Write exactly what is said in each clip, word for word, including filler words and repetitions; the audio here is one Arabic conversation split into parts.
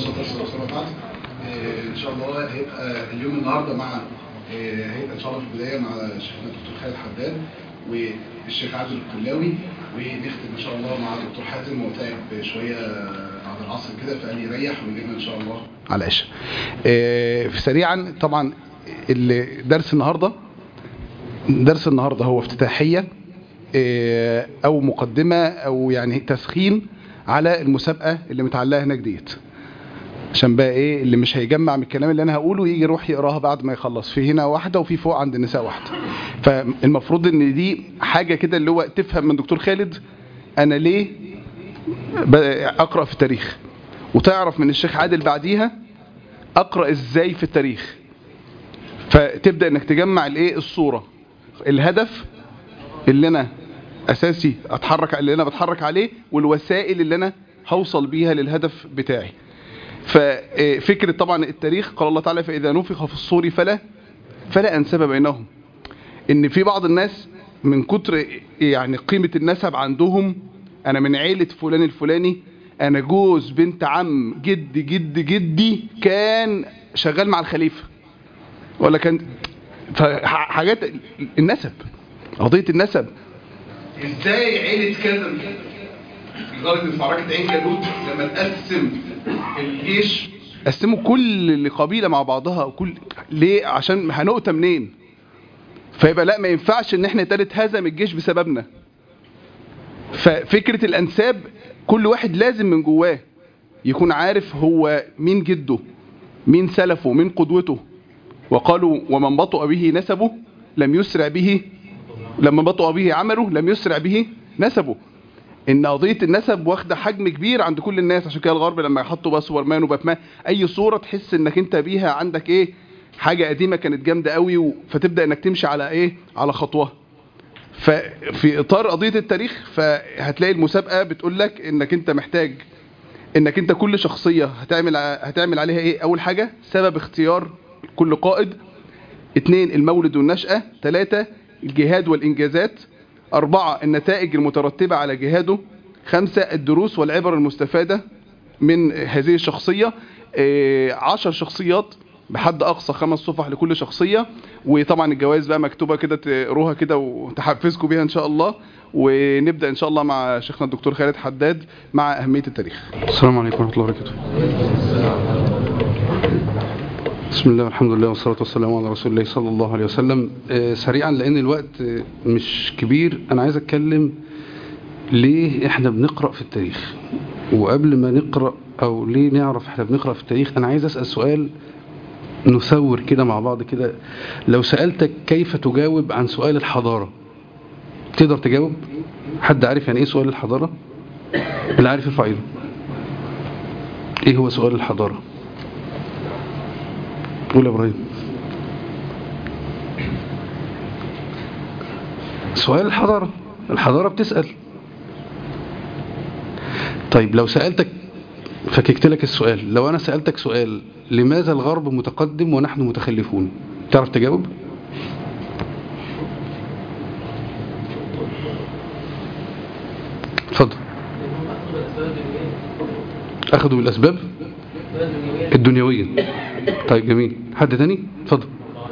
والصلاه والسلام على بعض. ان شاء الله هيبقى اليوم النهارده مع هيبقى ان شاء الله في البدايه مع شيخنا الدكتور خالد حداد والشيخ عادل القلاوي، ونختم ان شاء الله مع الدكتور حازم. وتعب شويه بعد العصر كده فقال يريح ويجيبنا ان شاء الله على العشاء. سريعا طبعا الدرس النهارده درس النهارده هو افتتاحيه او مقدمه او يعني تسخين على المسابقه اللي متعلقه هناك ديت، عشان بقى ايه اللي مش هيجمع من الكلام اللي انا هقوله يجي يروح يقراها بعد ما يخلص. في هنا واحده وفي فوق عند النساء واحده. فالمفروض ان دي حاجه كده اللي هو تفهم من دكتور خالد انا ليه اقرا في التاريخ، وتعرف من الشيخ عادل بعديها اقرا ازاي في التاريخ. فتبدا انك تجمع الايه الصوره، الهدف اللي انا اساسي اتحرك اللي انا بتحرك عليه، والوسائل اللي انا هوصل بيها للهدف بتاعي. ففكرة طبعا التاريخ قال الله تعالى فإذا نفخ في الصور فلا فلا أنساب بينهم. إن في بعض الناس من كتر يعني قيمة النسب عندهم، أنا من عيلة فلان الفلاني، أنا جوز بنت عم جد جد جدي كان شغال مع الخليفة، ولا كان حاجات النسب، قضية النسب. إزاي عيلة كذا لدرجة في معركة عين جالوت لما تقسم الجيش قسموا كل قبيلة مع بعضها، وكل ليه؟ عشان هنقطة منين؟ فيبقى لا، ما ينفعش ان احنا تالت هزم الجيش بسببنا. ففكرة الانساب كل واحد لازم من جواه يكون عارف هو مين جده، مين سلفه، مين قدوته. وقالوا ومن بطأ به نسبه لم يسرع به لما بطأ به عمله لم يسرع به نسبه. ان قضيه النسب واخده حجم كبير عند كل الناس. عشان كده الغرب لما يحطوا بقى سوبرمان وباتمان اي صوره تحس انك انت بيها عندك ايه حاجه قديمه كانت جامده قوي، و... فتبدا انك تمشي على ايه على خطوه. ففي اطار قضيه التاريخ فهتلاقي المسابقه بتقول لك انك انت محتاج انك انت كل شخصيه هتعمل هتعمل عليها ايه. اول حاجه سبب اختيار كل قائد، اثنين المولد والنشأة، ثلاثة الجهاد والانجازات، أربعة النتائج المترتبة على جهاده، خمسة الدروس والعبر المستفادة من هذه الشخصية، عشر شخصيات بحد أقصى خمس صفح لكل شخصية. وطبعا الجوائز بقى مكتوبة كده تقروها كده وتحفزكم بيها إن شاء الله. ونبدأ إن شاء الله مع شيخنا الدكتور خالد حداد مع أهمية التاريخ. السلام عليكم ورحمة الله وبركاته. بسم الله والحمد لله والصلاة والسلام على رسول الله صلى الله عليه وسلم. آه سريعا لأن الوقت آه مش كبير، أنا عايز أتكلم ليه إحنا بنقرأ في التاريخ. وقبل ما نقرأ أو ليه نعرف إحنا بنقرأ في التاريخ، أنا عايز أسأل سؤال نثور كده مع بعض كده. لو سألتك كيف تجاوب عن سؤال الحضارة تقدر تجاوب؟ حد عارف يعني إيه سؤال الحضارة؟ اللي عارف يرفع ايده. إيه هو سؤال الحضارة؟ قول يا إبراهيم. سؤال الحضارة، الحضارة بتسأل. طيب لو سألتك، فككت لك السؤال، لو أنا سألتك سؤال لماذا الغرب متقدم ونحن متخلفون، تعرف تجاوب؟ اتفضل. أخذوا بالأسباب الدنيوية. طيب جميل. حد تاني؟ اتفضل.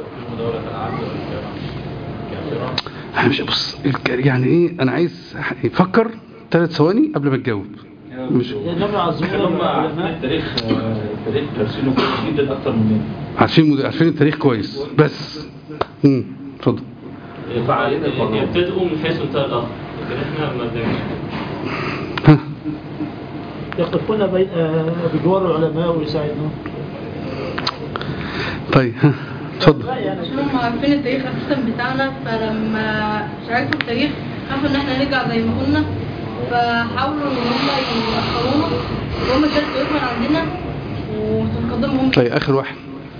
مش بص يعني ايه، انا عايز يفكر ثلاث ثواني قبل ما تجاوب. مش هم عارفين التاريخ، التاريخ دارسينه كويس جدا اكتر مننا. عارفين عارفين التاريخ كويس بس. امم اتفضل. يبتدئوا من حيث انتهى الاخر، لكن احنا ما بنعملش ها يقفون بجوار العلماء ويساعدون. طيب ها اتفضل. عشان هم عارفين التاريخ اساسا بتاعنا، فلما شاركوا التاريخ خافوا ان احنا نرجع زي ما قلنا، فحاولوا ان هم يأخرونا وهم شالوا التاريخ من عندنا وتقدمهم. طيب اخر واحد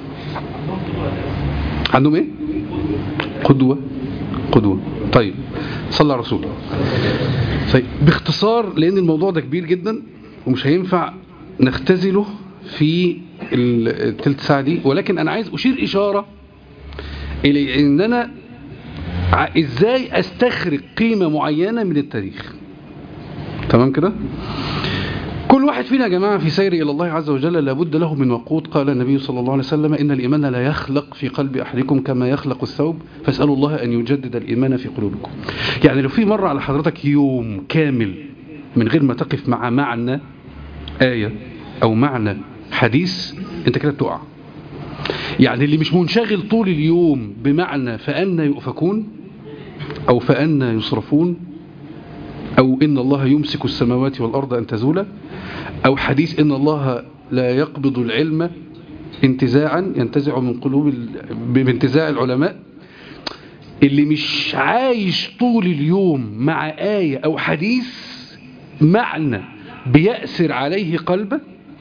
عندهم ايه؟ قدوة. قدوة. طيب صلى على الرسول. طيب باختصار لان الموضوع ده كبير جدا ومش هينفع نختزله في الثلث ساعة دي، ولكن انا عايز اشير اشارة الى ان انا ازاي استخرج قيمة معينة من التاريخ. تمام كده؟ كل كل واحد فينا يا جماعة في سير إلى الله عز وجل لابد له من وقود. قال النبي صلى الله عليه وسلم إن الإيمان لا يخلق في قلب أحدكم كما يخلق الثوب فاسألوا الله أن يجدد الإيمان في قلوبكم. يعني لو في مرة على حضرتك يوم كامل من غير ما تقف مع معنى آية أو معنى حديث أنت كده بتقع. يعني اللي مش منشغل طول اليوم بمعنى فأنا يؤفكون أو فأنا يصرفون أو إن الله يمسك السماوات والأرض أن تزولا أو حديث إن الله لا يقبض العلم انتزاعا ينتزع من قلوب بانتزاع العلماء. اللي مش عايش طول اليوم مع آية أو حديث معنى بيأثر عليه قلبه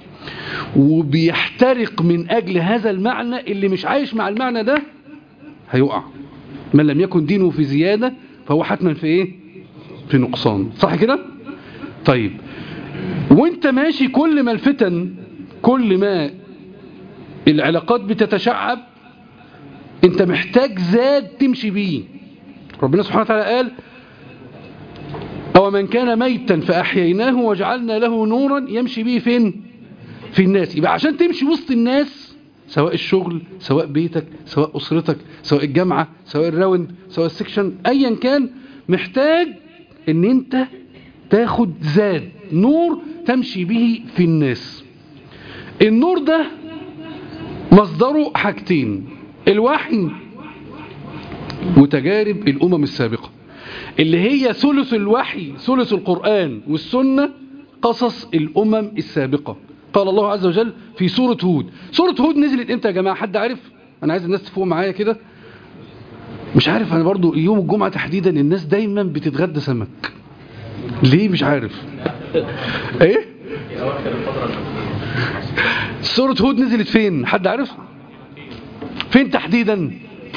وبيحترق من أجل هذا المعنى، اللي مش عايش مع المعنى ده هيقع. من لم يكن دينه في زيادة فهو حتما في إيه؟ في نقصان. صح كده؟ طيب وانت ماشي كل ما الفتن كل ما العلاقات بتتشعب انت محتاج زاد تمشي بيه. ربنا سبحانه وتعالى قال أو من كان ميتا فأحييناه وجعلنا له نورا يمشي به فين؟ في الناس. يبقى عشان تمشي وسط الناس سواء الشغل سواء بيتك سواء أسرتك سواء الجامعة سواء الراوند سواء السكشن أيا كان محتاج ان انت تاخد زاد نور تمشي به في الناس. النور ده مصدره حاجتين: الوحي وتجارب الأمم السابقة اللي هي ثلث الوحي ثلث القرآن والسنة قصص الأمم السابقة. قال الله عز وجل في سورة هود. سورة هود نزلت امتى يا جماعة؟ حد عارف؟ أنا عايز الناس تفوق معايا كده. مش عارف أنا برضو يوم الجمعة تحديدا الناس دايما بتتغدى سمك ليه مش عارف. ايه سورة هود نزلت فين؟ حد عارف فين تحديدا؟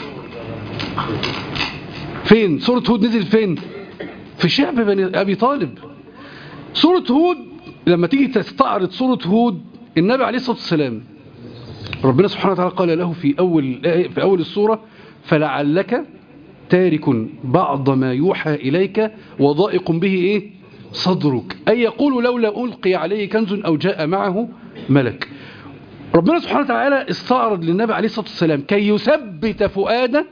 فين سورة هود نزلت فين؟ في شعب بني أبي طالب. سورة هود لما تيجي تستعرض سورة هود النبي عليه الصلاة والسلام ربنا سبحانه وتعالى قال له في أول في أول السورة فلعلك تارك بعض ما يوحى إليك وضائق به إيه؟ صدرك أي يقول لولا ألقي عليه كنز أو جاء معه ملك. ربنا سبحانه وتعالى استعرض للنبي عليه الصلاة والسلام كي يثبت فؤاده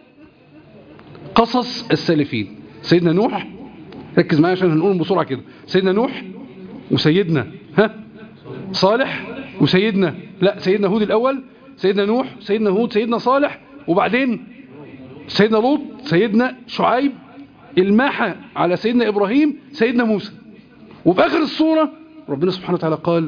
قصص السالفين. سيدنا نوح، ركز معايا عشان هنقول بسرعة كده، سيدنا نوح وسيدنا ها صالح وسيدنا لا سيدنا هود الأول، سيدنا نوح سيدنا هود سيدنا صالح، وبعدين سيدنا لوط سيدنا شعيب، الماحة على سيدنا إبراهيم سيدنا موسى. وفي آخر السورة ربنا سبحانه وتعالى قال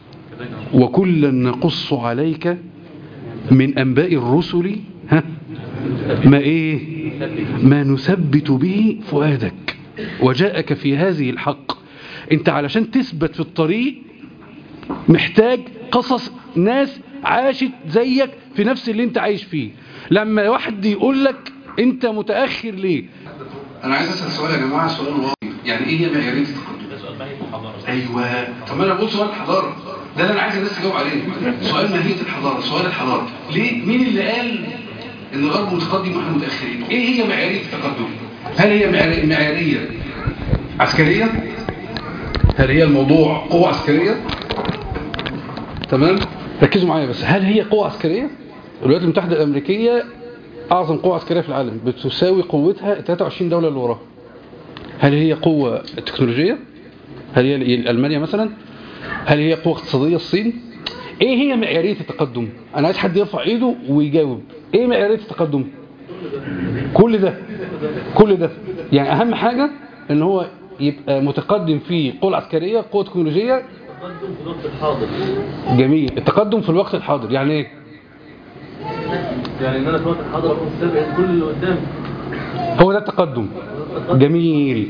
وكلا نقص عليك من أنباء الرسل ها ما إيه ما نثبت به فؤادك وجاءك في هذه الحق. انت علشان تثبت في الطريق محتاج قصص ناس عاشت زيك في نفس اللي انت عايش فيه. لما واحد يقول لك انت متأخر ليه، انا عايز اسال سؤال يا جماعه، سؤال واضح. يعني ايه هي معياريه التقدم؟ ايوه طب ما انا بقول سؤال الحضاره ده اللي انا عايز الناس تجاوب عليه. سؤال ماهيه الحضاره، سؤال الحضاره ليه؟ مين اللي قال ان الغرب متقدم واحنا متاخرين؟ ايه هي معياريه التقدم؟ هل هي معياريه عسكريه؟ هل هي الموضوع قوه عسكريه؟ تمام ركزوا معايا بس. هل هي قوه عسكريه؟ الولايات المتحده الامريكيه اعظم قوه عسكريه في العالم بتساوي قوتها ثلاثة وعشرين دوله اللي وراها. هل هي قوه تكنولوجيه؟ هل هي المانيا مثلا؟ هل هي قوه اقتصاديه الصين؟ ايه هي معياريه التقدم؟ انا عايز حد يرفع ايده ويجاوب. ايه معياريه التقدم؟ كل ده كل ده يعني اهم حاجه ان هو يبقى متقدم في قوه عسكريه قوه تكنولوجيه. التقدم في الوقت الحاضر. جميل. التقدم في الوقت الحاضر يعني ايه؟ يعني ان انا في الوقت الحاضر اكون سابق كل اللي قدامي. هو ده التقدم. جميل.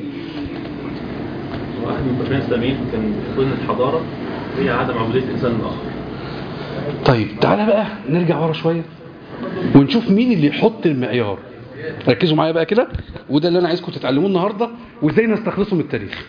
واحد من المفاهيم الاسلاميين كان يقول ان الحضاره هي عدم عبوديه الانسان الاخر. طيب تعالى بقى نرجع ورا شويه ونشوف مين اللي يحط المعيار. ركزوا معايا بقى كده، وده اللي انا عايزكم تتعلموه النهارده وازاي نستخلصه من التاريخ.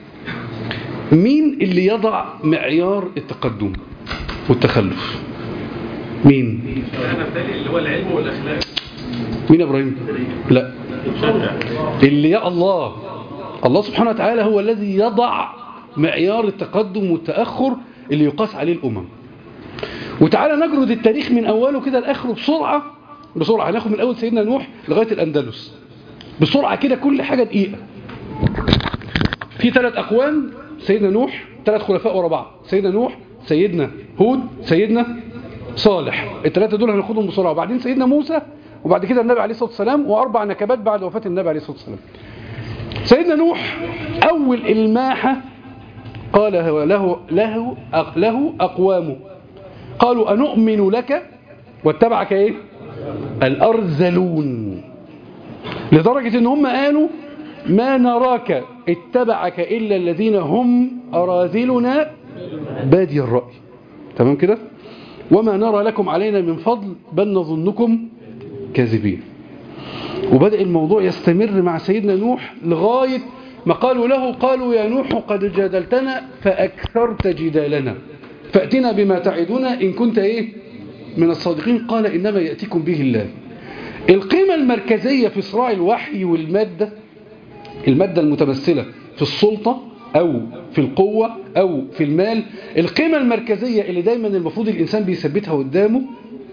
مين اللي يضع معيار التقدم والتخلف؟ مين؟ انا بالتالي اللي هو العلم والاخلاق. مين يا ابراهيم؟ لا اللي يا الله الله سبحانه وتعالى هو الذي يضع معيار التقدم والتأخر اللي يقاس عليه الأمم. وتعالى نجرد التاريخ من أوله كده لآخره بسرعة بسرعة. هناخد من أول سيدنا نوح لغاية الأندلس بسرعة كده، كل حاجة دقيقة. في ثلاث أقوام سيدنا نوح، ثلاث خلفاء ورا بعض، سيدنا نوح، سيدنا هود، سيدنا صالح. الثلاثة دول هناخدهم بسرعة. وبعدين سيدنا موسى، وبعد كده النبي عليه الصلاة والسلام، وأربع نكبات بعد وفاة النبي عليه الصلاة والسلام. سيدنا نوح أول الماحة قال له له له أقوامه قالوا أنؤمن لك واتبعك إيه؟ الأرذلون. لدرجة إن هم قالوا ما نراك اتبعك إلا الذين هم أراذلنا بادي الرأي. تمام كده؟ وما نرى لكم علينا من فضل بل نظنكم كاذبين. وبدأ الموضوع يستمر مع سيدنا نوح لغاية ما قالوا له قالوا يا نوح قد جادلتنا فأكثرت جدالنا فأتنا بما تعدنا إن كنت إيه من الصادقين. قال إنما يأتيكم به الله. القيمة المركزية في صراع الوحي والمادة، المادة المتمثلة في السلطة أو في القوة أو في المال، القيمة المركزية اللي دايما المفروض الإنسان بيثبتها قدامه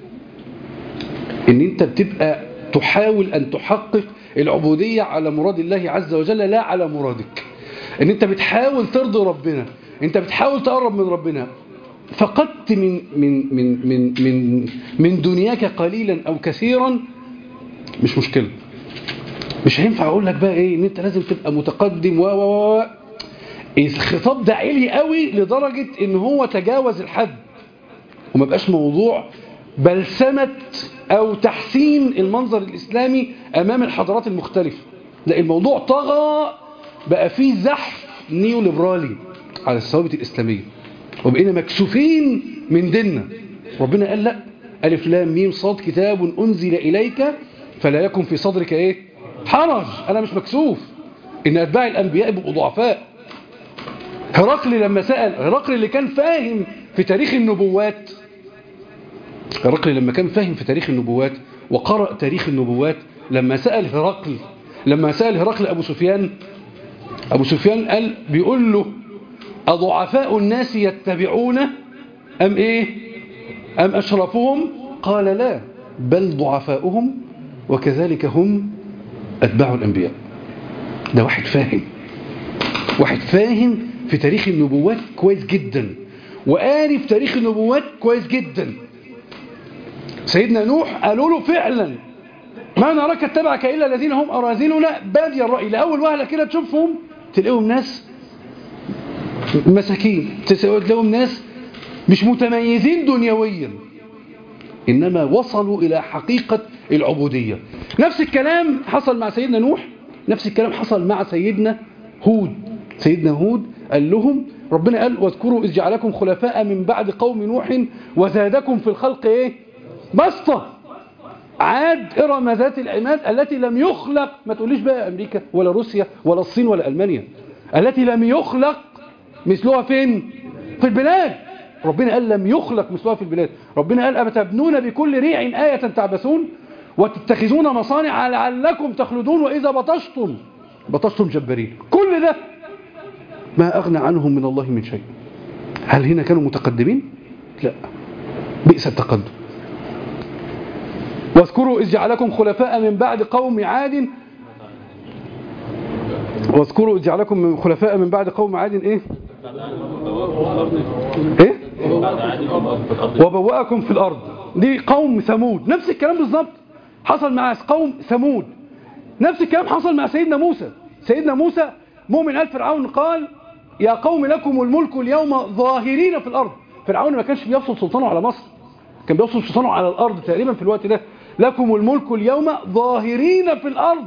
إن أنت بتبقى تحاول أن تحقق العبودية على مراد الله عز وجل لا على مرادك. إن أنت بتحاول ترضي ربنا، أنت بتحاول تقرب من ربنا. فقدت من من من من من من دنياك قليلا أو كثيرا مش مشكلة. مش هينفع أقول لك بقى إيه إن أنت لازم تبقى متقدم و و و الخطاب ده عالي قوي لدرجة إن هو تجاوز الحد وما بقاش موضوع بلسمة أو تحسين المنظر الإسلامي أمام الحضارات المختلفة. لا، الموضوع طغى، بقى فيه زحف نيوليبرالي على الثوابت الإسلامية وبقينا مكسوفين من ديننا. ربنا قال لا، ألف لام ميم صاد كتاب أنزل إليك فلا يكن في صدرك إيه حرج. أنا مش مكسوف إن أتباع الأنبياء بيبقوا ضعفاء. هرقل لما سأل، هرقل اللي كان فاهم في تاريخ النبوات، هرقل لما كان فاهم في تاريخ النبوات وقرأ تاريخ النبوات، لما سأل هرقل لما سأل هرقل أبو سفيان أبو سفيان قال بيقول له أضعفاء الناس يتبعون أم إيه أم أشرفهم؟ قال لا، بل ضعفاؤهم وكذلك هم أتباع الأنبياء. ده واحد فاهم، واحد فاهم في تاريخ النبوات كويس جدا وقاري في تاريخ النبوات كويس جدا. سيدنا نوح قالوا له فعلا ما نراك اتبعك إلا الذين هم أراذلنا بادي الرأي. لأول وهلة كده تشوفهم تلاقيهم ناس مساكين، تلاقيهم ناس مش متميزين دنيويا، إنما وصلوا إلى حقيقة العبودية. نفس الكلام حصل مع سيدنا نوح، نفس الكلام حصل مع سيدنا هود. سيدنا هود قال لهم، ربنا قال واذكروا إذ جعلكم خلفاء من بعد قوم نوح وزادكم في الخلق إيه بسطة. عاد إرم ذات العماد التي لم يخلق، ما تقوليش بقى أمريكا ولا روسيا ولا الصين ولا ألمانيا، التي لم يخلق مثلها فين؟ في البلاد. ربنا قال لم يخلق مثلها في البلاد. ربنا قال أفتبنون بكل ريع آية تعبثون وتتخذون مصانع لعلكم تخلدون وإذا بطشتم بطشتم جبارين. كل ده ما أغنى عنهم من الله من شيء. هل هنا كانوا متقدمين؟ لا، بئس التقدم. واذكروا إذ جعلكم خلفاء من بعد قوم عاد واذكروا إذ جعلكم خلفاء من بعد قوم عاد إيه إيه وبوأكم في الأرض. دي قوم ثمود. نفس الكلام بالظبط حصل مع قوم ثمود. نفس الكلام حصل مع سيدنا موسى. سيدنا موسى مؤمن آل فرعون قال يا قوم لكم الملك اليوم ظاهرين في الأرض. فرعون ما كانش بيفصل سلطانه على مصر، كان بيفصل سلطانه على الأرض تقريبا في الوقت ده. لكم الملك اليوم ظاهرين في الأرض.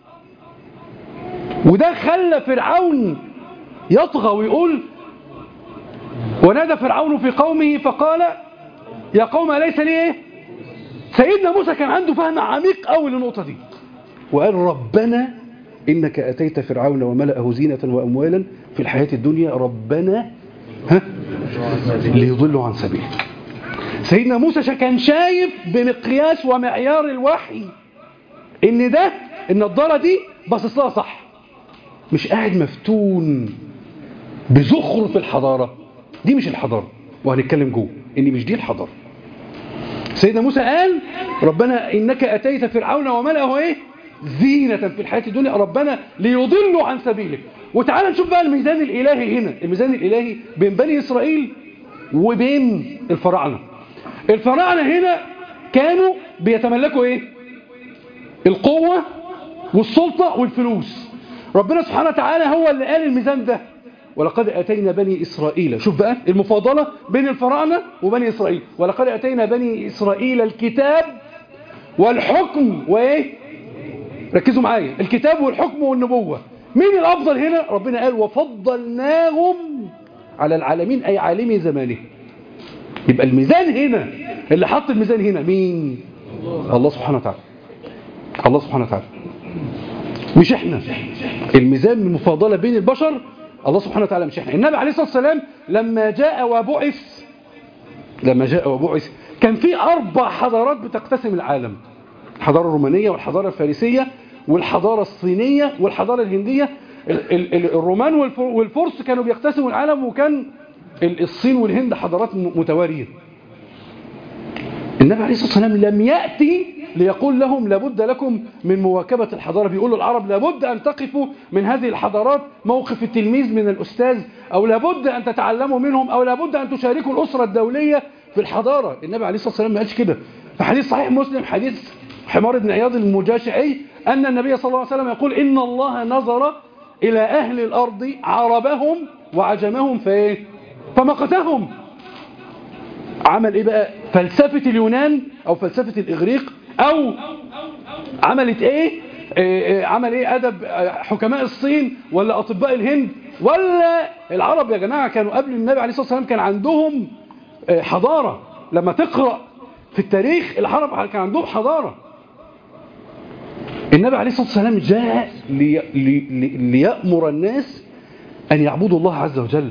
وده خلى فرعون يطغى ويقول ونادى فرعون في قومه فقال يا قوم أليس لي إيه. سيدنا موسى كان عنده فهم عميق قوي للنقطة دي وقال ربنا إنك أتيت فرعون وملأه زينة وأموالا في الحياة الدنيا ربنا ها ليضلوا عن سبيل. سيدنا موسى كان شايف بمقياس ومعيار الوحي إن ده النضارة دي باصص لها صح، مش قاعد مفتون بزخرف الحضارة، دي مش الحضارة، وهنتكلم جوه ان مش دي الحضارة. سيدنا موسى قال ربنا إنك أتيت فرعون وملأه إيه؟ زينة في الحياة الدنيا ربنا ليضلوا عن سبيلك. وتعالى نشوف بقى الميزان الإلهي هنا، الميزان الإلهي بين بني إسرائيل وبين الفراعنة. الفراعنة هنا كانوا بيتملكوا إيه؟ القوة والسلطة والفلوس. ربنا سبحانه وتعالى هو اللي قال الميزان ده، ولقد أتينا بني إسرائيل. شوف بقى المفاضلة بين الفراعنة وبني إسرائيل. ولقد أتينا بني إسرائيل الكتاب والحكم وإيه؟ ركزوا معايا، الكتاب والحكم والنبوة. مين الأفضل هنا؟ ربنا قال وفضلناهم على العالمين، أي عالمي زمانه. يبقى الميزان هنا، اللي حط الميزان هنا مين؟ الله سبحانه وتعالى. الله سبحانه وتعالى، مش احنا. الميزان المفاضلة بين البشر الله سبحانه وتعالى، مش احنا. النبي عليه الصلاة والسلام لما جاء وبعث لما جاء وبعث كان في أربع حضارات بتقتسم العالم: الحضارة الرومانية والحضارة الفارسية والحضارة الصينية والحضارة الهندية. الرومان والفرس كانوا بيقتسموا العالم، وكان الصين والهند حضارات متوارية. النبي عليه الصلاة والسلام لم يأتي ليقول لهم لابد لكم من مواكبة الحضارة. بيقولوا العرب لابد أن تقفوا من هذه الحضارات موقف التلميذ من الأستاذ، أو لابد أن تتعلموا منهم، أو لابد أن تشاركوا الأسرة الدولية في الحضارة. النبي عليه الصلاة والسلام ما قالش كده. في حديث صحيح مسلم، حديث حمار بن عياض المجاشعي، أن النبي صلى الله عليه وسلم يقول إن الله نظر إلى أهل الأرض عربهم وعجمهم فإيه؟ فمقتهم. عمل إيه بقى؟ فلسفة اليونان أو فلسفة الإغريق، أو عملت إيه؟ إيه عمل إيه أدب حكماء الصين ولا أطباء الهند ولا العرب؟ يا جماعة كانوا قبل النبي عليه الصلاة والسلام كان عندهم حضارة. لما تقرأ في التاريخ العرب كان عندهم حضارة. النبي عليه الصلاة والسلام جاء لي لي ليأمر الناس أن يعبدوا الله عز وجل.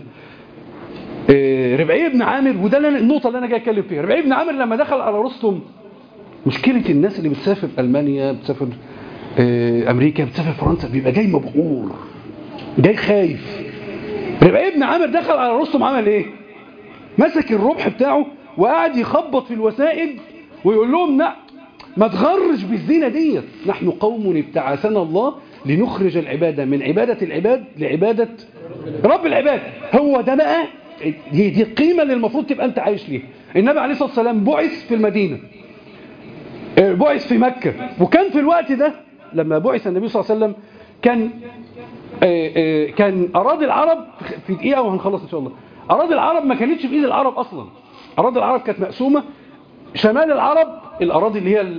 ربعي بن عامر، وده النقطة اللي أنا جاي أتكلم فيها. ربعي بن عامر لما دخل على رستم، مشكلة الناس اللي بتسافر ألمانيا، بتسافر أمريكا، بتسافر فرنسا، بيبقى جاي مبهور، جاي خايف. ربعي بن عامر دخل على رستم عمل إيه؟ مسك الرمح بتاعه وقعد يخبط في الوسائد ويقول لهم لا ما تغرش بالزينة ديت، نحن قوم ابتعثنا الله لنخرج العبادة من عبادة العباد لعبادة رب العباد. هو ده بقى، دي, دي القيمة اللي المفروض تبقى أنت عايش ليها. النبي عليه الصلاة والسلام بعث في المدينة، بعث في مكة، وكان في الوقت ده لما بعث النبي صلى الله عليه وسلم كان كان أراضي العرب في دقيقة وهنخلص إن شاء الله. أراضي العرب ما كانتش في إيد العرب أصلا. أراضي العرب كانت مقسومة. شمال العرب الأراضي اللي هي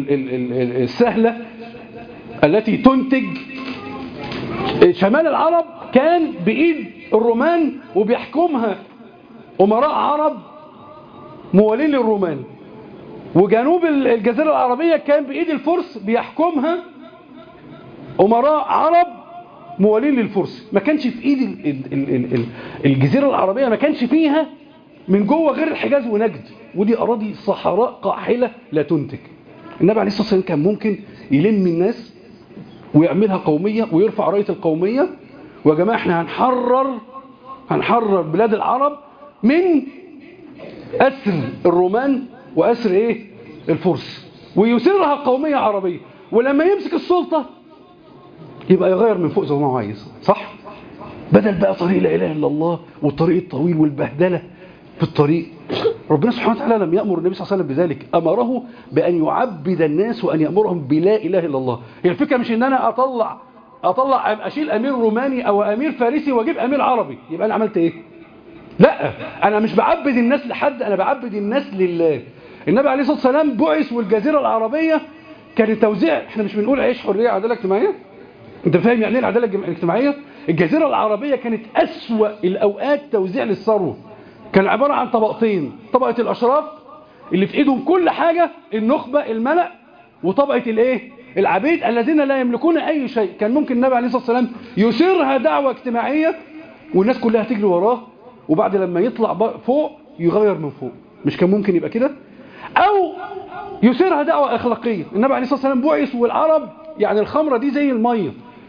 السهلة التي تنتج، شمال العرب كان بإيد الرومان وبيحكمها أمراء عرب موالين للرومان، وجنوب الجزيرة العربية كان بإيد الفرس بيحكمها أمراء عرب موالين للفرس. ما كانش في إيد الجزيرة العربية، ما كانش فيها من جوه غير الحجاز ونجد، ودي أراضي صحراء قاحلة لا تنتج. النبي عليه الصلاة والسلام كان ممكن يلم الناس ويعملها قومية ويرفع راية القومية، ويا جماعة احنا هنحرر هنحرر بلاد العرب من أسر الرومان وأسر ايه الفرس، ويسرها قومية عربية. ولما يمسك السلطة يبقى يغير من فوق زي ما هو عايز، صح؟ بدل بقى طريق لا إله إلا الله والطريق الطويل والبهدلة في الطريق. ربنا سبحانه وتعالى لم يأمر النبي صلى الله عليه وسلم بذلك، أمره بأن يعبد الناس وأن يأمرهم بلا إله إلا الله. هي الفكرة مش إن أنا أطلع أطلع أشيل أمير روماني أو أمير فارسي وأجيب أمير عربي، يبقى أنا عملت إيه؟ لا، أنا مش بعبد الناس لحد، أنا بعبد الناس لله. النبي عليه الصلاة والسلام بعث والجزيرة العربية كان توزيع، احنا مش بنقول عيش حرية عدالة اجتماعية؟ انت فاهم يعني ايه العدالة الاجتماعية؟ الجزيرة العربية كانت أسوأ الأوقات توزيع للثروة. كان عبارة عن طبقتين، طبقة الأشراف اللي في ايدهم كل حاجة، النخبة الملأ، وطبقة الايه العبيد الذين لا يملكون أي شيء. كان ممكن النبي عليه الصلاة والسلام يسيرها دعوة اجتماعية والناس كلها تجري وراه، وبعد لما يطلع فوق يغير من فوق. مش كان ممكن يبقى كده؟ أو يسيرها دعوة أخلاقية. النبي عليه الصلاة والسلام بعث والعرب يعني الخمرة دي زي المية،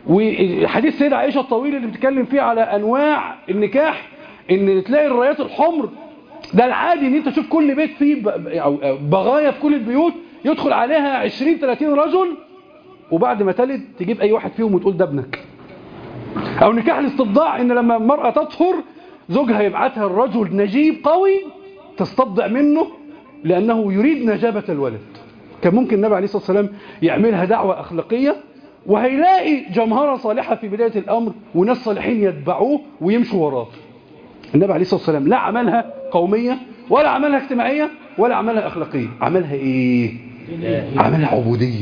وحديث سيدة عائشة الطويل اللي بتتكلم فيه على أنواع النكاح، إن تلاقي الرايات الحمر ده العادي، إن أنت تشوف كل بيت فيه بغاية في كل البيوت يدخل عليها عشرين ثلاثين رجل، وبعد ما تلد تجيب أي واحد فيهم وتقول ده ابنك. أو نكاح الاستبضاع، إن لما المرأة تطهر زوجها يبعتها الرجل نجيب قوي تستبضع منه لأنه يريد نجابة الولد. كان ممكن النبي عليه الصلاة والسلام يعملها دعوة أخلاقية، وهيلاقي جمهرة صالحة في بداية الأمر وناس صالحين يتبعوه ويمشوا وراه. النبي عليه الصلاة والسلام لا عملها قومية ولا عملها اجتماعية ولا عملها أخلاقية، عملها إيه؟ عملها عبودية.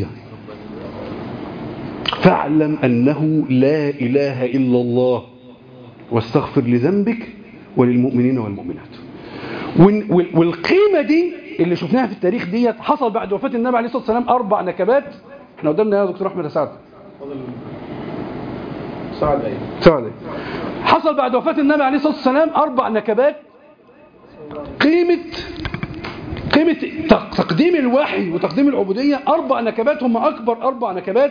فاعلم أنه لا إله إلا الله واستغفر لذنبك وللمؤمنين والمؤمنات. والقيمة دي اللي شفناها في التاريخ دي حصل بعد وفاة النبي عليه الصلاة والسلام أربع نكبات. احنا قدامنا يا دكتور أحمد سعد سعد أيه سعد أيه حصل بعد وفاة النبي عليه الصلاة والسلام أربع نكبات. قيمة قيمة تقديم الوحي وتقديم العبودية، أربع نكبات هم أكبر أربع نكبات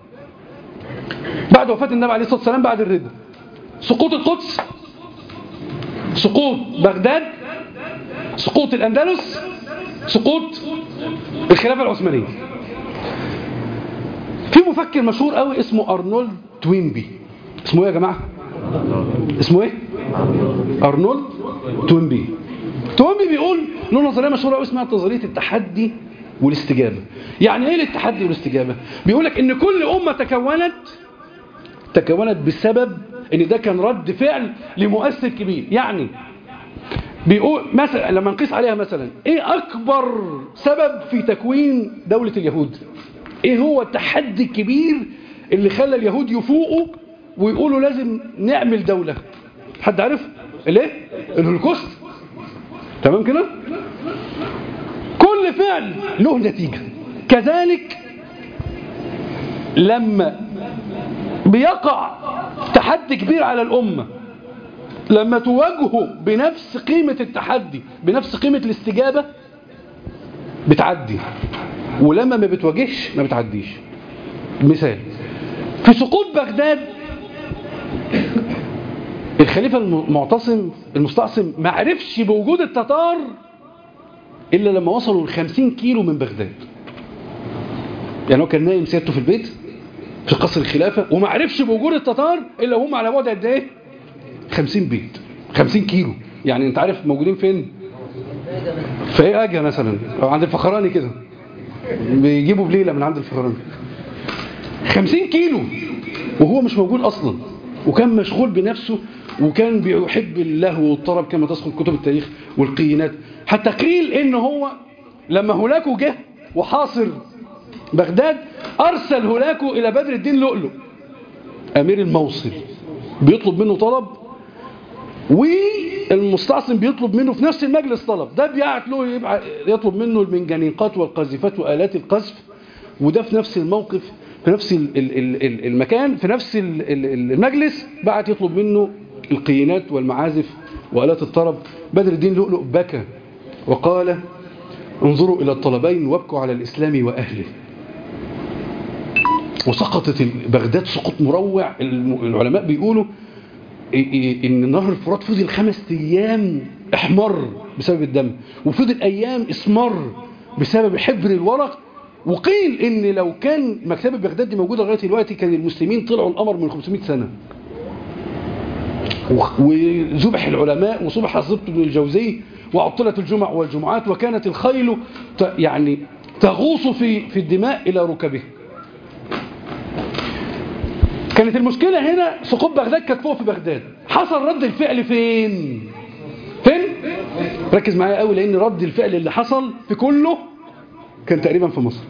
بعد وفاة النبي عليه الصلاة والسلام بعد الردة: سقوط القدس، سقوط بغداد، سقوط الأندلس، سقوط الخلافة العثمانية. في مفكر مشهور قوي اسمه أرنولد توينبي. اسمه ايه يا جماعة؟ اسمه ايه؟ أرنولد توينبي. توينبي بيقول له نظرية مشهورة قوي اسمها نظرية التحدي والاستجابة. يعني ايه التحدي والاستجابة؟ بيقولك ان كل أمة تكونت تكونت بسبب ان ده كان رد فعل لمؤثر كبير. يعني بيقول مثلا لما نقيس عليها مثلا ايه اكبر سبب في تكوين دولة اليهود؟ ايه هو التحدي الكبير اللي خلى اليهود يفوقوا ويقولوا لازم نعمل دولة؟ حد عارف؟ الايه؟ الهولوكوست. تمام كده؟ كل فعل له نتيجة. كذلك لما بيقع تحدي كبير على الأمة، لما تواجهه بنفس قيمة التحدي بنفس قيمة الاستجابة بتعدي، ولما ما بتواجهش ما بتعديش. مثال: في سقوط بغداد الخليفة المعتصم المستعصم ما عرفش بوجود التتار إلا لما وصلوا لخمسين كيلو من بغداد. يعني هو كان نايم سيادته في البيت في قصر الخلافة وما عرفش بوجود التتار إلا هم على بعد قد إيه؟ خمسين بيت، خمسين كيلو. يعني أنت عارف موجودين فين؟ في إيه أجا مثلا عند الفخراني كده، بيجيبوا بليلة من عند الفخراني. خمسين كيلو وهو مش موجود أصلا، وكان مشغول بنفسه، وكان بيحب اللهو والطرب كما تذكر كتب التاريخ والقينات. حتى قيل إنه هو لما هولاكو جه وحاصر بغداد أرسل هولاكو إلى بدر الدين لؤلؤ أمير الموصل بيطلب منه طلب، والمستعصم بيطلب منه في نفس المجلس طلب. ده بيعت له يطلب منه المنجنيقات والقاذفات وآلات القذف، وده في نفس الموقف في نفس المكان في نفس المجلس بعت يطلب منه القينات والمعازف وآلات الطرب. بدر الدين لؤلؤ بكى وقال: انظروا إلى الطلبين وابكوا على الإسلام وأهله. وسقطت بغداد سقوط مروع. العلماء بيقولوا إن نهر الفرات فضل خمس أيام احمر بسبب الدم، وفضل أيام اسمر بسبب حبر الورق. وقيل إن لو كان مكتبة بغداد دي موجودة لغاية دلوقتي كان المسلمين طلعوا القمر من خمسمائة سنة. وذبح العلماء وصبح الزبط بن الجوزي وعطلت الجمع والجمعات، وكانت الخيل يعني تغوص في في الدماء إلى ركبه. كانت المشكلة هنا سقوط بغداد كانت فوق في بغداد. حصل رد الفعل فين؟ فين؟ ركز معايا قوي، لأن رد الفعل اللي حصل في كله كان تقريبا في مصر.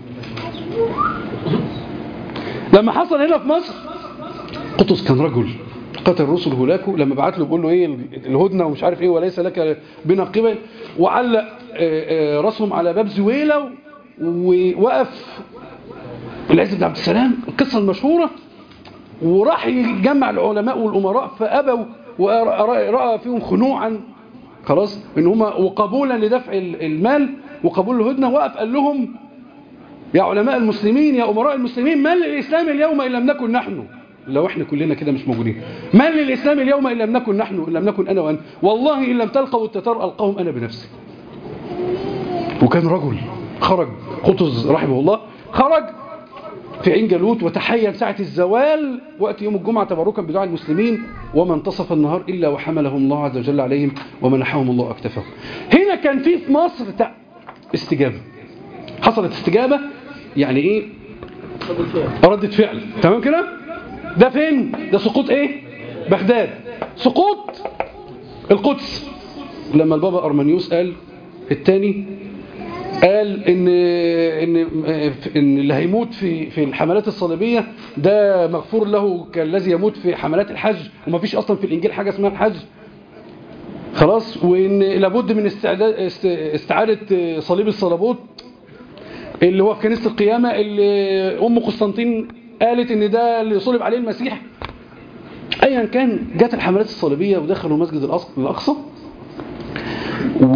لما حصل هنا في مصر، قطز كان رجل قتل الرسل هولاكو لما بعت له بيقول له ايه الهدنه ومش عارف ايه وليس لك بنا قبل، وعلق راسهم على باب زويله ووقف العز بن عبد السلام القصه المشهوره، وراح يجمع العلماء والامراء فابوا وراى فيهم خنوعا خلاص ان هم وقبولا لدفع المال وقبول الهدنه. وقف قال لهم: يا علماء المسلمين يا امراء المسلمين، ما للاسلام اليوم ان لم نكن نحن؟ لو احنا كلنا كده مش موجودين. من للإسلام اليوم إن لم نكن نحن، إن لم نكن أنا وأنت، والله إن لم تلقوا التتار ألقاهم أنا بنفسي. وكان رجل خرج قطز رحمه الله، خرج في عين جالوت وتحين ساعة الزوال وقت يوم الجمعة تبركا بدعاء المسلمين، وما انتصف النهار إلا وحملهم الله عز وجل عليهم ومنحهم الله أكتفهم. هنا كان في في مصر استجابة، حصلت استجابة. يعني إيه؟ ردة فعل. تمام كده؟ ده فين؟ ده سقوط إيه؟ بغداد. سقوط القدس لما البابا أرمانيوس قال الثاني، قال ان ان ان اللي هيموت في في الحملات الصليبيه ده مغفور له كالذي يموت في حملات الحج، وما فيش اصلا في الانجيل حاجه اسمها الحج. خلاص. وان لابد من استعداد استعاده صليب الصليبوت اللي هو في كنيسه القيامه، اللي ام قسطنطين قالت ان ده اللي صلب عليه المسيح. ايا كان، جت الحملات الصليبيه ودخلوا مسجد الاقصى، و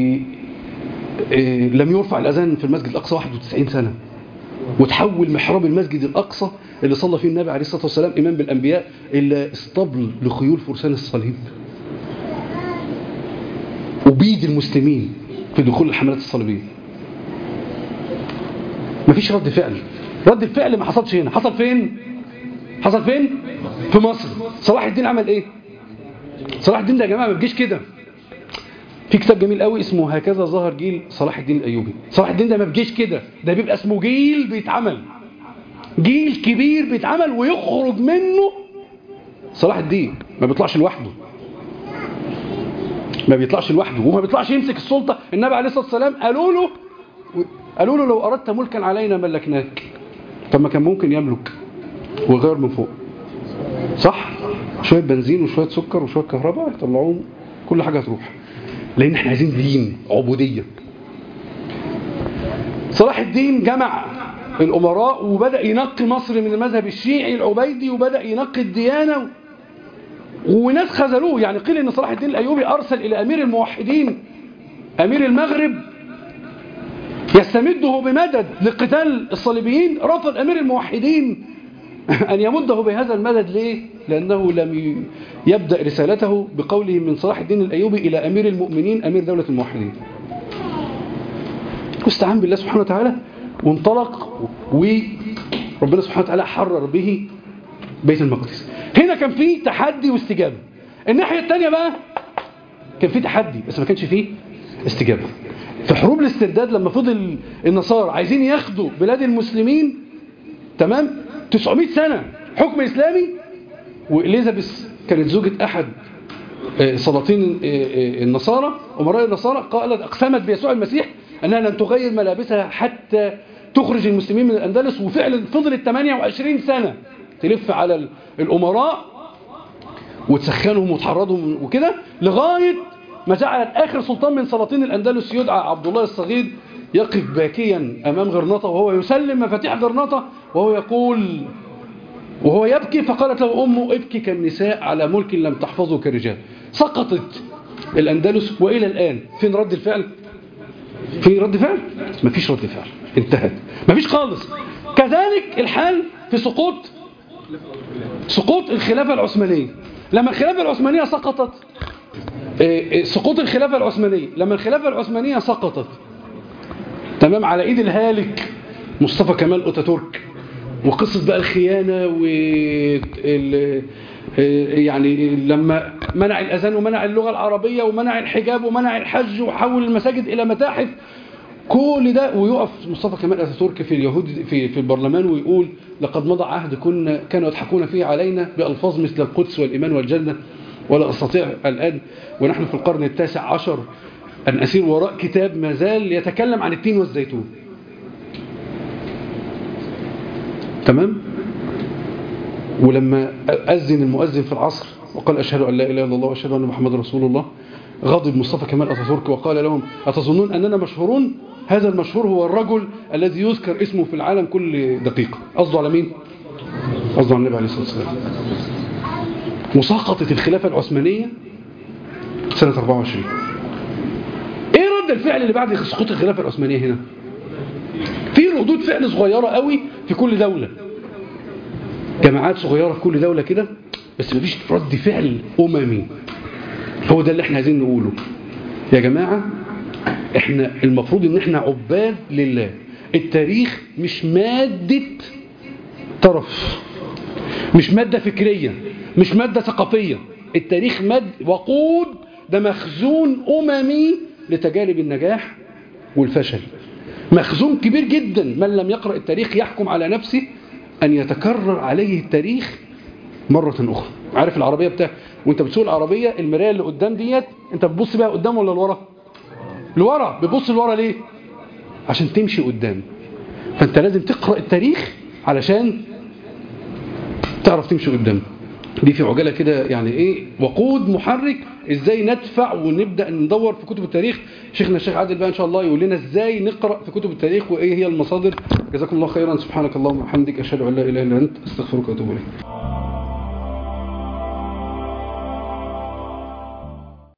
لم يرفع الأذان في المسجد الأقصى واحد وتسعين سنة، وتحول محراب المسجد الأقصى اللي صلى فيه النبي عليه الصلاة والسلام إمام بالأنبياء إلا اسطبل لخيول فرسان الصليب. وبيد المسلمين في دخول الحملات الصليبية. مفيش رد فعل. رد الفعل ما حصلش هنا، حصل فين؟ حصل فين؟ في مصر. صلاح الدين عمل إيه؟ صلاح الدين ده يا جماعة ما بيجيش كده. في كتاب جميل قوي اسمه هكذا ظهر جيل صلاح الدين الأيوبي. صلاح الدين ده ما بيجيش كده، ده بيبقى اسمه جيل بيتعمل، جيل كبير بيتعمل ويخرج منه صلاح الدين. ما بيطلعش لوحده، ما بيطلعش لوحده وما بيطلعش يمسك السلطة. النبي عليه الصلاة والسلام قالوا له قالوا له لو أردت ملكا علينا ملكناك. طب ما كان ممكن يملك ويغير من فوق، صح؟ شوية بنزين وشوية سكر وشوية كهرباء يطلعوهم، كل حاجة هتروح، لأن احنا عايزين دين، عبودية. صلاح الدين جمع الأمراء وبدأ ينقي مصر من المذهب الشيعي العبيدي، وبدأ ينقي الديانة، وناس خذلوه. يعني قيل إن صلاح الدين الأيوبي أرسل إلى أمير الموحدين أمير المغرب يستمده بمدد لقتال الصليبيين. رفض أمير الموحدين أن يمده بهذا المدد. ليه؟ لأنه لم يبدأ رسالته بقوله من صلاح الدين الأيوبي إلى أمير المؤمنين أمير دولة الموحدين. واستعان بالله سبحانه وتعالى وانطلق، وربنا سبحانه وتعالى حرر به بيت المقدس. هنا كان فيه تحدي واستجابة. الناحية الثانية بقى كان فيه تحدي بس ما كانش فيه استجابة. في حروب الاسترداد لما فضل النصارى عايزين ياخدوا بلاد المسلمين، تمام، تسعمائة سنة حكم إسلامي، وإليزابيث كانت زوجة أحد سلاطين النصارى أمراء النصارى، قالت أقسمت بيسوع المسيح أنها لن تغير ملابسها حتى تخرج المسلمين من الأندلس. وفعلا فضلت ثمانية وعشرين سنة تلف على الأمراء وتسخنهم وتحرضهم وكده، لغاية ما جعلت آخر سلطان من سلاطين الأندلس يدعى عبد الله الصغير يقف باكيا أمام غرناطة وهو يسلم مفاتيح غرناطة وهو يقول وهو يبكي، فقالت له أمه ابكي كالنساء على ملك لم تحفظه كالرجال. سقطت الأندلس، وإلى الآن فين رد الفعل؟ في رد فعل؟ مفيش رد فعل، انتهت، مفيش خالص. كذلك الحال في سقوط سقوط الخلافة العثمانية. لما الخلافة العثمانية سقطت، سقوط الخلافة العثمانية لما الخلافة العثمانية سقطت، تمام، على ايد الهالك مصطفى كمال أتاتورك، وقصة بقى الخيانة و يعني لما منع الأذان ومنع اللغة العربية ومنع الحجاب ومنع الحج وحول المساجد إلى متاحف، كل ده، ويقف مصطفى كمال أتاتورك في اليهود في في البرلمان ويقول لقد مضى عهد كنا كانوا يضحكون فيه علينا بألفاظ مثل القدس والإيمان والجنة، ولا أستطيع الآن ونحن في القرن التاسع عشر أن أسير وراء كتاب ما زال يتكلم عن التين والزيتون. تمام؟ ولما أذن المؤذن في العصر وقال أشهد أن لا إله إلا الله وأشهد أن محمد رسول الله، غضب مصطفى كمال أتاتورك وقال لهم أتظنون أننا مشهورون؟ هذا المشهور هو الرجل الذي يذكر اسمه في العالم كل دقيقة. قصده على مين؟ قصده على النبي عليه الصلاة والسلام. مساقطة الخلافة العثمانية سنة أربعة وعشرين. ايه رد الفعل اللي بعد سقوط الخلافة العثمانية هنا؟ في ردود فعل صغيرة قوي في كل دولة. جماعات صغيرة في كل دولة كده، بس مفيش رد فعل أممي. هو ده اللي احنا عايزين نقوله يا جماعة. احنا المفروض ان احنا عباد لله. التاريخ مش مادة طرف، مش مادة فكرية، مش مادة ثقافية. التاريخ ماد وقود، ده مخزون أممي لتجارب النجاح والفشل، مخزون كبير جدا. من لم يقرأ التاريخ يحكم على نفسه أن يتكرر عليه التاريخ مرة أخرى. عارف العربية بتاع وانت بتسوق العربية، المراية اللي قدام ديت انت بتبص بيها قدام ولا لورا؟ لورا. بتبص لورا ليه؟ عشان تمشي قدام. فانت لازم تقرأ التاريخ علشان تعرف تمشي قدام. دي في عجالة كده يعني ايه وقود محرك ازاي ندفع ونبدأ ندور في كتب التاريخ. شيخنا الشيخ عادل بقى ان شاء الله يقول لنا ازاي نقرأ في كتب التاريخ وايه هي المصادر. جزاكم الله خيرا. سبحانك اللهم وبحمدك اشهد ان لا اله الا انت استغفرك واتوب اليك.